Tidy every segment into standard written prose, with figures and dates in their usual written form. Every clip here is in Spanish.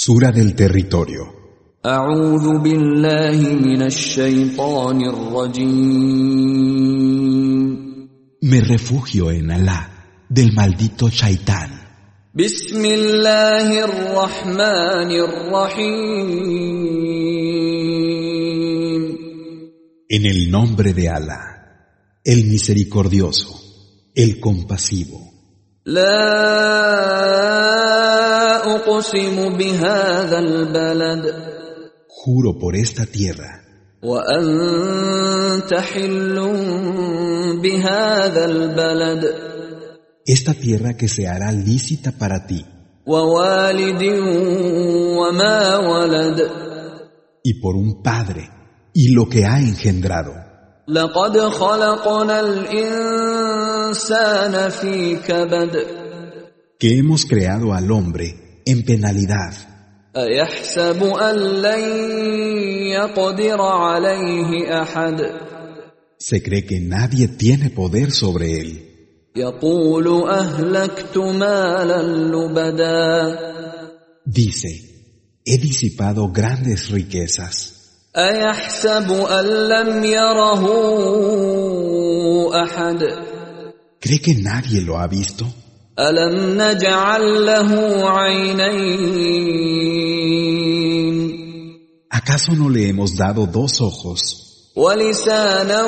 Sura del territorio. أعوذ بالله من الشيطان الرجيم. Me refugio en Alá, del maldito Shaitán. بسم الله الرحمن الرحيم. En el nombre de Alá, el misericordioso, el compasivo. لا أقسم بهذا البلد. Juro por esta tierra. وأنت حل بهذا البلد. Esta tierra que se hará lícita para ti. ووالد وما ولد. Y por un padre, y lo que ha engendrado. لقد خلقنا الإنسان في كبد. Que hemos creado al hombre en penalidad. أيحسب أن لن يقدر عليه أحد. Se cree que nadie tiene poder sobre él. يقول أهلكت مالا لبدا. Dice, he disipado grandes riquezas. أيحسب أن لم يره أحد. ¿Cree que nadie lo ha visto? ألم نجعل له عينين. ¿Acaso no le hemos dado dos ojos? ولسانا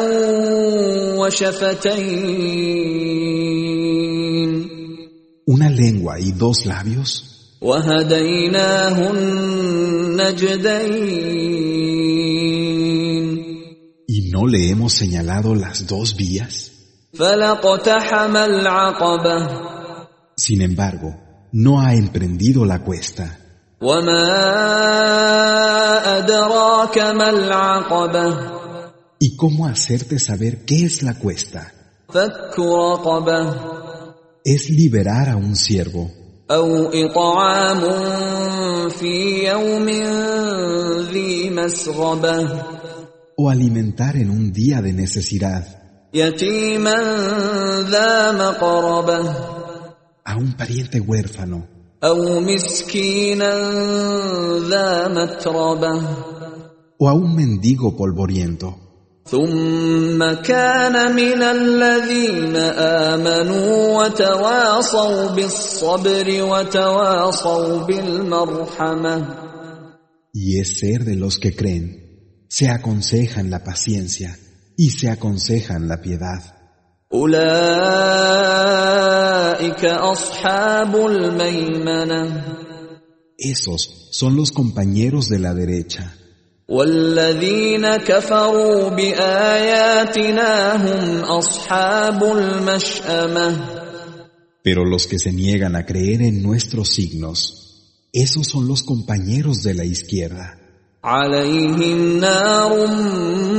وشفتين. ¿Una lengua y dos labios? وهديناه النجدين. ¿Y no le hemos señalado las dos vías? فلاقتحم العقبة. Sin embargo, no ha emprendido la cuesta. وما أدراك ما العقبة. ¿Y cómo hacerte saber qué es la cuesta? فك رقبة. Es liberar a un siervo. أو إطعام في يوم ذي مسغبة. O alimentar en un día de necesidad. يتيما ذا مقربة. A un pariente huérfano. أو مسكينا ذا متربة. O a un mendigo polvoriento. ثم كان من الذين آمنوا وتواصوا بالصبر وتواصوا بالمرحمة. Y es ser de los que creen, se aconsejan la paciencia y se aconsejan la piedad. أولئك أصحاب الميمنة. Esos son los compañeros de la derecha. والذين كفروا بآياتنا هم أصحاب المشأمة. Pero los que se niegan a creer en nuestros signos, esos son los compañeros de la izquierda. عليهم نار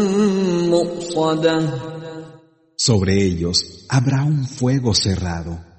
مؤصدة. Sobre ellos habrá un fuego cerrado.